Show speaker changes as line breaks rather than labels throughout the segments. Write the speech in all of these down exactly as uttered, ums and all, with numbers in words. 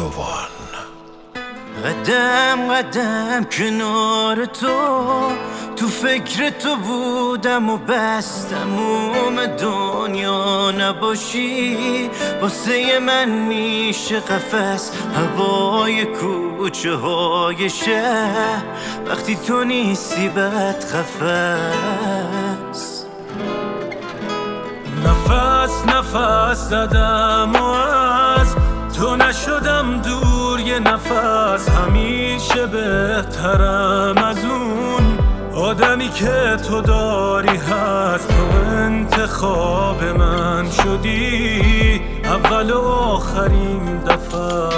توان.
قدم قدم کنار تو، تو فکر تو بودم و بس تموم دنیا نباشی. واسه من میشه قفس هوای کوچه های شهر، وقتی تو نیستی بد قفس.
نفس نفس زدم و از تو نشدم دور یه نفس. همیشه بهترم از اون آدمی که تو داری هست. تو انتخاب من شدی اول و آخرین دفعه.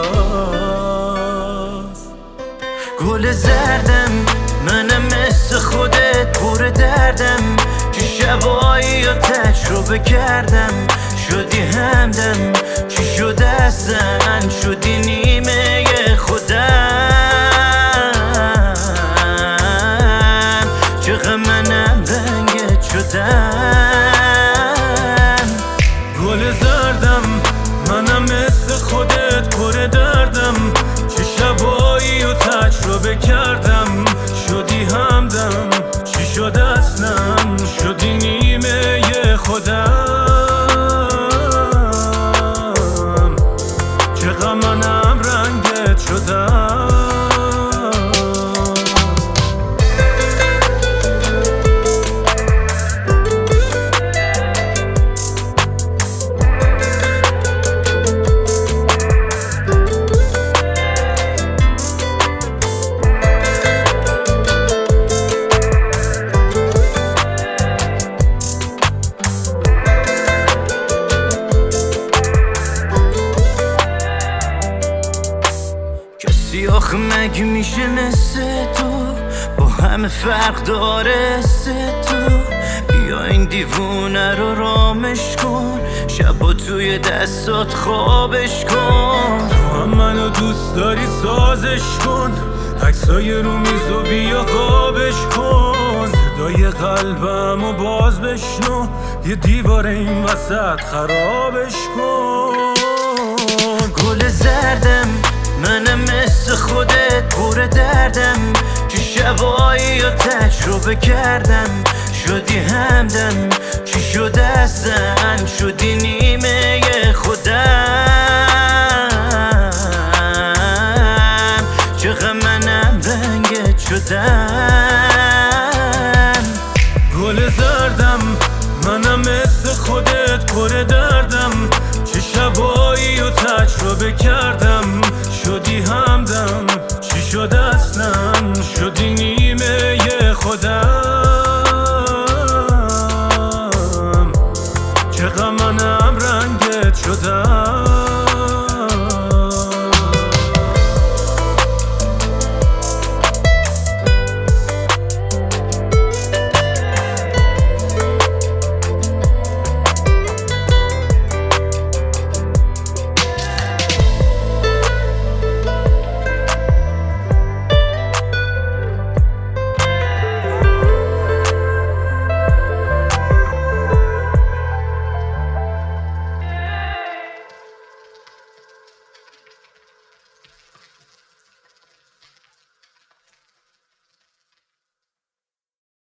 گل زردم منم مثل خودت پر دردم، که شبایی رو تجربه کردم. شدی همدم چی شده اصلا، شدی نیمه خودم. چقدر منم رنگت شدم.
گل زردم منم مثل خودت پر دردم، چه شبایی رو تجربه کردم. شدی همدم چی شد اصلا، شدی نیمه خودم. چقدر منم رنگت شدم.
آخه مگه میشه مثل تو با همه فرق داره سه تو. بیا این دیوونه رو رامش کن، شبا توی دستات خوابش کن.
تو هم منو دوست داری سازش کن، عکسای رو میز و بیا خوابش کن. صدای قلبمو باز بشنو، یه دیوار این وسط خرابش کن.
گل زردم منم مثل خودت پر دردم، که شبایی رو تجربه کردم. شدی همدم چی شده اصلا، شدی نیمه خودم. چقدر منم رنگت شدم.
گل زردم منم مثل خودت پر دردم، چه شبایی رو تجربه کردم. شدی همدم چی شد اصلا، شدی نیمه خودم. چقدر منم رنگت شدم.